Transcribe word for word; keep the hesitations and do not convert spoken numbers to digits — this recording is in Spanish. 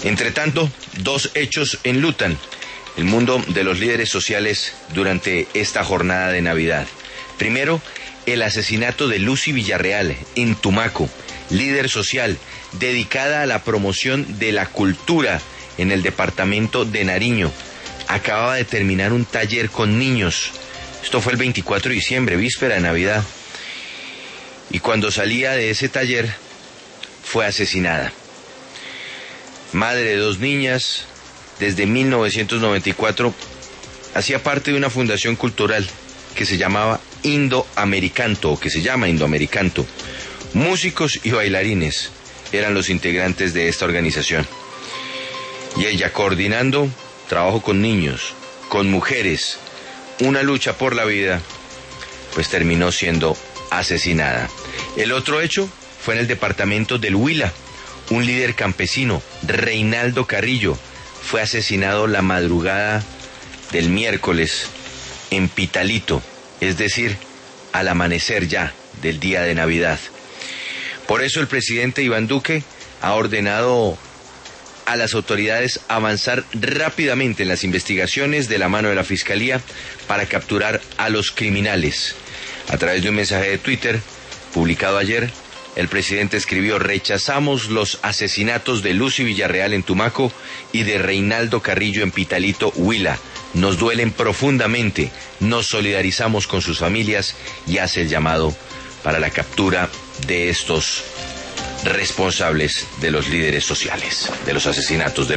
Entre tanto, dos hechos enlutan el mundo de los líderes sociales durante esta jornada de Navidad. Primero, el asesinato de Lucy Villarreal en Tumaco, líder social dedicada a la promoción de la cultura en el departamento de Nariño. Acababa de terminar un taller con niños. Esto fue el veinticuatro de diciembre, víspera de Navidad. Y cuando salía de ese taller, fue asesinada. Madre de dos niñas, desde mil novecientos noventa y cuatro hacía parte de una fundación cultural que se llamaba Indoamericanto, o que se llama Indoamericanto. Músicos y bailarines eran los integrantes de esta organización. Y ella, coordinando trabajo con niños, con mujeres, una lucha por la vida, pues terminó siendo asesinada. El otro hecho fue en el departamento del Huila. Un líder campesino, Reinaldo Carrillo, fue asesinado la madrugada del miércoles en Pitalito, es decir, al amanecer ya del día de Navidad. Por eso el presidente Iván Duque ha ordenado a las autoridades avanzar rápidamente en las investigaciones de la mano de la Fiscalía para capturar a los criminales. A través de un mensaje de Twitter publicado ayer, el presidente escribió: rechazamos los asesinatos de Lucy Villarreal en Tumaco y de Reinaldo Carrillo en Pitalito, Huila. Nos duelen profundamente, nos solidarizamos con sus familias y hace el llamado para la captura de estos responsables de los líderes sociales, de los asesinatos de